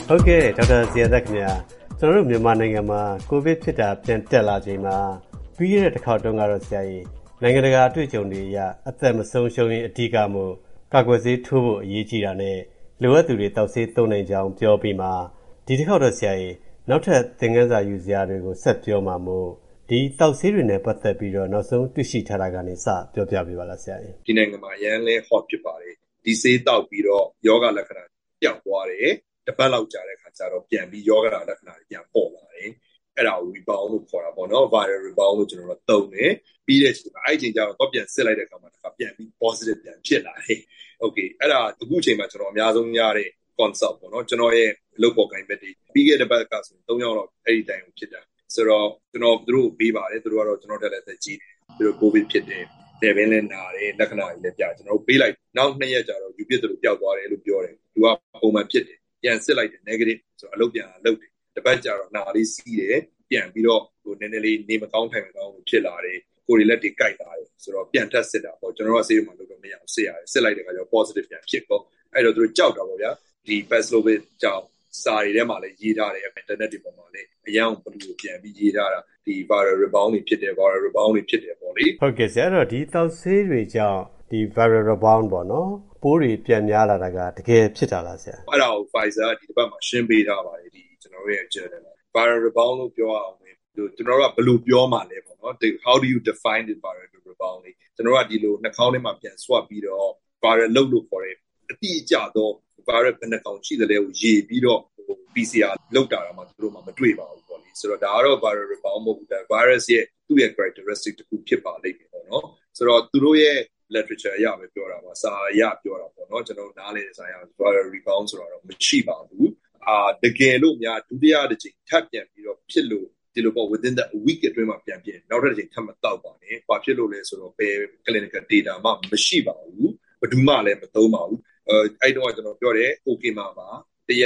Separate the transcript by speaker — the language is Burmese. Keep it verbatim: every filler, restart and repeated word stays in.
Speaker 1: ဟုတ်ကဲ့ဒေါက်တာဇေယျသက်ခင်ဗျာကျွန်တော်တို့မြန်မာနိုင်ငံမှာကိုဗစ်ဖြစ်တာပြန်တက်လာချိန်မှာပြီးခဲ့တဲ့တစ်ခေါက်တုန်းကတော့ဆရာကြီးနိုင်ငံတကာအတွေ့အကြုံတွေအရအသက်မဆုံးရှုံးရင်အဓိကမို့ကာကွယ်ဆေးထိုးဖို့အရေးကြီးတာနဲ့လိုအပ်သူတွေတောက်ဆေးသုံးနိုင်ကြောင်းပြောပြီးမှဒီတစ်ခေါက်တော့ဆရာကြီးနောက်ထပ်သင်ခန်းစာယူစရာတွေကိုဆက်ပြောမှာမို့ဒီတောက်ဆေးတွေနဲ့ပတ်သက်ပြီးတော့နောက်ဆုံးတွေ့ရှိထားတာကနေစပြောပြပေးပါလားဆရာကြီး
Speaker 2: ဒီနိုင်ငံမှာအရန်လဲ hot ဖြစ်ပါတယ်ဒီဆေးတောက်ပြီးတော့ယောဂလက္ခဏာပြောင်းသွားတယ်တစ်ပတ်လောက်ကြာတဲ့ခါကျတော့ပြန်ပြီးယောဂလက္ခဏာတွေပြန်ပေါ်လာတယ်အဲ့ဒါကို rebound လို့ခေါ်တာပေါ့နော် viral rebound လို့ကျွန်တော်တို့သုံးတယ်ပြီးတဲ့ချိန်မှာအဲ့ချိန်ကျတော့တော့ပြန်စစ်လိုက်တဲ့အခါမှာတစ်ခါပြန်ပြီး positive ပြန်ဖြစ်လာတယ် okay အဲ့ဒါအခုချိန်မှာကျွန်တော်အများဆုံးရတဲ့ concept ပေါ့နော်ကျွန်တော်ရဲ့လုပ်ပေါ်ကိုင်ဘက်တွေပြီးခဲ့တဲ့ဘက်ကဆိုရင်သုံးယောက်တော့အဲ့ဒီတိုင်ကိုဖြစ်တာဆိုတော့ကျွန်တော်တို့ပေးပါတယ်သူတို့ကတော့ကျွန်တော်တက်လက်သက်ကြီးတယ်သူတို့ covid ဖြစ်တယ်တယ်ပင်လည်းနာတယ်လက္ခဏာတွေလည်းပြကျွန်တော်တို့ပေးလိုက်နောက်နှစ်ရက်ကြာတော့ယူပြစ်သူတို့ပျောက်သွားတယ်လို့ပြောတယ်သူကပုံမှန်ဖြစ်တယ်ပြန်စစ်လိုက်တယ် negative ဆိုတော့အလုပ်ပြန်အလုပ်တယ်တစ်ပတ်ကြာတော့နာလေးစီးတယ်ပြန်ပြီးတော့ဟိုနည်းနည်းလေးနေမကောင်းထိုင်မကောင်းဖြစ်လာတယ်ကိုယ်တွေလက်တွေကိုက်လာတယ်ဆိုတော့ပြန်ထပ်စစ်တာပေါ့ကျွန်တော်တို့ဆေးရုံမှာလုပ်တော့မရအောင်စစ်ရတယ်စစ်လိုက်တဲ့အခါကျတော့ positive ပြန်ဖြစ်ပေါ့အဲ့တော့သူတို့ကြောက်တာပေါ့ဗျာဒီ Paxlovid ကြောင့်စာရီထဲမှာလည်းရေးထားတယ် internet တွေပေါ်မှာလည်းအရင်ကဘလူးကိုပြန်ပြီးရေးထားတာဒီ viral rebound တွေဖြစ်တယ် viral rebound တွေဖြစ်တယ်ပေါ့လေ
Speaker 1: ဟုတ်ကဲ့ဆရာအဲ့တော့ဒီတောက်ဆေးတွေကြောင့်ဒီ viral rebound ပေါ့နော်ပိုးတွေပြန်များလာတာကတကယ်ဖြစ်တာလားဆရာ
Speaker 2: အဲ့ဒါကို Pfizer ဒီတစ်ပတ်မှာရှင်းပေးထားပါတယ်ဒီကျွန်တော်ရဲ့ journal viral rebound လို့ပြောအောင်ကျွန်တော်တို့ကဘယ်လိုပြောမှလဲပေါ့နော် how do you define the viral rebound လဲကျွန်တော်တို့ကဒီလိုနှာခေါင်းထဲမှာပြန် swab ပြီးတော့ viral လုပ်လို့ခေါ်တယ်အတိအကျတော့ viral ဘယ်နှကောင်ရှိတယ်လဲကိုရေးပြီးတော့ P C R လောက်တာတော့မှသူတို့မှမတွေ့ပါဘူးပေါ့လေဆိုတော့ဒါကတော့ viral rebound မဟုတ်ဘူးဒါ virus ရဲ့သူ့ရဲ့ characteristic တစ်ခုဖြစ်ပါလိမ့်မယ်ပေါ့နော်ဆိုတော့သူတို့ရဲ့ literature အရပဲပြောတာပါစာအရပြောတာပေါ့နော်ကျွန်တော်နားလည်တဲ့စာအရ viral rebound ဆိုတော့မရှိပါဘူးအာတကယ်လို့များဒုတိယတစ်ချိန်ထပ်ပြန်ပြီးတော့ဖြစ်လို့ဒီလိုပေါ့ within the week အတွင်းမှာပြန်ပြင်နောက်တစ်ချိန်ထပ်မတောက်ပါနဲ့ဘာဖြစ်လို့လဲဆိုတော့ဘယ် clinical data မှမရှိပါဘူးဘယ်သူမှလည်းမသုံးပါဘူးအဲအဲ့တော့ကျွန်တော်ပြောတယ် okay မှာပါ